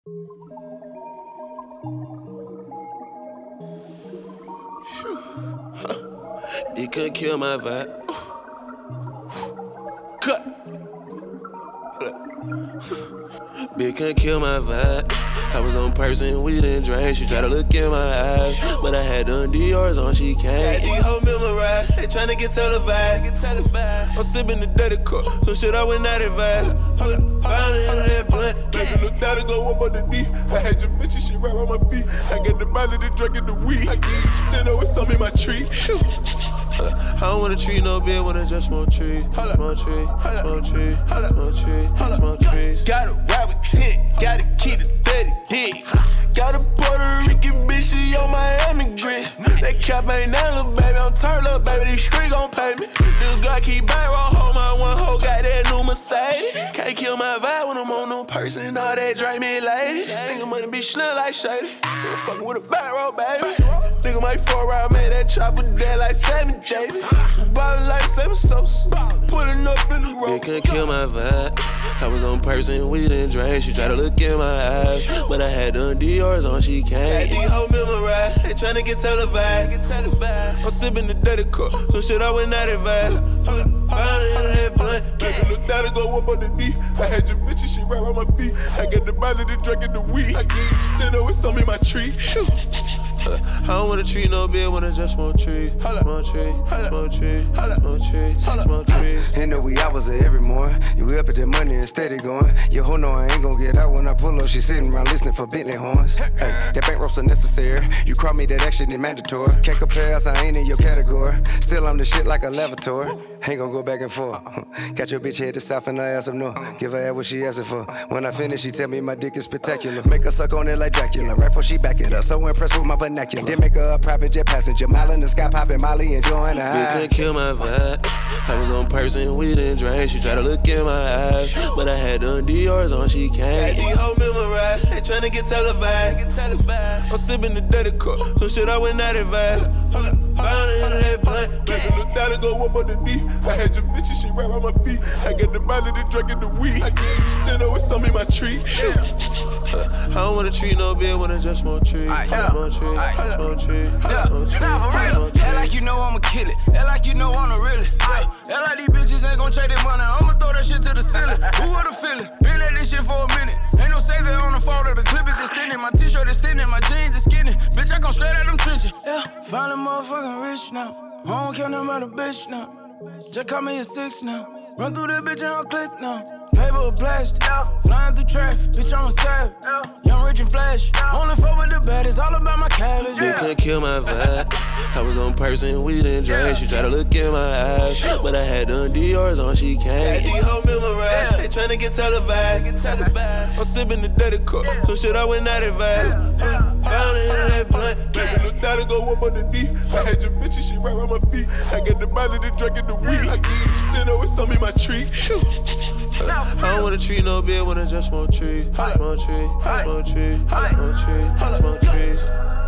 You couldn't kill my vibe. Cut. Bitch couldn't kill my vibe. I was on person, we didn't drink. She tried to look in my eyes, but I had done Dior's on, she came. These hoes memorized, they tryna get televised. I'm sipping the dirty cup, some shit I would not advise. Found it in that blunt, baby looked out and go up on the knee. I had your bitch and shit right on my feet. I got the bottle, the drink, and the weed. I gave you dinner with some in my tree. I don't wanna treat no bitch when I just want trees. More trees, more trees, more trees, more trees. Gotta ride with 10, gotta keep it 30 dick. Got a Puerto Rican bitch, she on Miami grit. That cap ain't that little baby, I'm turned up, baby, these streets gon' pay me. This guy keep bang roll, hold my one hoe, got that new Mercedes. Can't kill my vibe when I'm on no person, all that drink me lady. Nigga money be slim like shady. Fuckin' with a bang roll, baby. Nigga might 4 round, man, that chopper dead like Sammy Davis. Ballin' like Sammy Sosa, putting up in the road. They couldn't kill my vibe. I was on person, we didn't drink. She tried to look in my eyes, but I had done Dior's on, she came. These hoes memorized, they tryna get televised. I'm sipping the dirty cup, some shit I would not advise. Found it in that blunt, baby looked out and go up on the knee. I had your bitch and shit right on my feet. I got the bottle, the drink, and the weed. I gave you dinner with some in my tree. I don't wanna treat no bitch when I just want trees. More trees, more trees, more trees, more trees. In the wee hours of every morning, you up at the money and steady going. Your hoe know I ain't gon' get out when I pull up. She sitting around listening for Bentley horns. Hey, that bankroll so necessary. You call me that action is mandatory. Can't compare us, I ain't in your category. Still I'm the shit like a lavatory. Ain't gon' go back and forth. Got your bitch head to south and her ass up north. Give her ass what she asking for. When I finish, she tell me my dick is spectacular. Make her suck on it like Dracula. Right before she back it up. So impressed with my vernacular. Then make her a private jet passenger. Mile in the sky, popping Molly, enjoying the high. Bitch couldn't kill my vibe. I was on person, we didn't drink. She tried to look in my eyes, but I had done Dior's on, she came. These hoes memorized, they tryna get televised. I'm sipping the dirty cup, some shit I would not advise. Found it in that blunt, baby looked out and go up on the knee. I had your bitch and shit right on my feet. I got the bottle, the drink, and the weed. I gave you dinner with some in my tree. I don't wanna treat no bitch when I just want trees. More trees, more trees, more trees, more trees. Act like you know I'ma kill it. Act like you know I'm really. Act like these bitches ain't gon' trade their money. I'ma throw that shit to the ceiling. Who would've feel it? Been at this shit for a minute. Ain't no savior on the photo. The clip is extended. My t-shirt is thinning. My jeans is skinny. Bitch, I come straight out them trenches. Yeah, finally motherfucking rich now. I don't care nothing about a bitch now. Just call me a 6 now. Run through that bitch and I'll click now. Paper or plastic, flying through traffic, bitch, I'm a savage. Young, rich, and flash. Only fuck with the baddest, all about my cabbage. Bitch couldn't kill my vibe. I was on person, we didn't drink. She tried to look in my eyes, but I had done Dior's on, she came. These hoes memorized, they tryna get televised. I'm sipping the dirty cup, some shit I would not advise. Found it in that blunt, baby looked out and go up on the knee. I had your bitch and shit right on my feet. I got the bottle, the drink, and the weed. I gave you dinner with some in my tree. I don't wanna treat no bitch when I just want trees. More trees, more trees, more trees, more trees.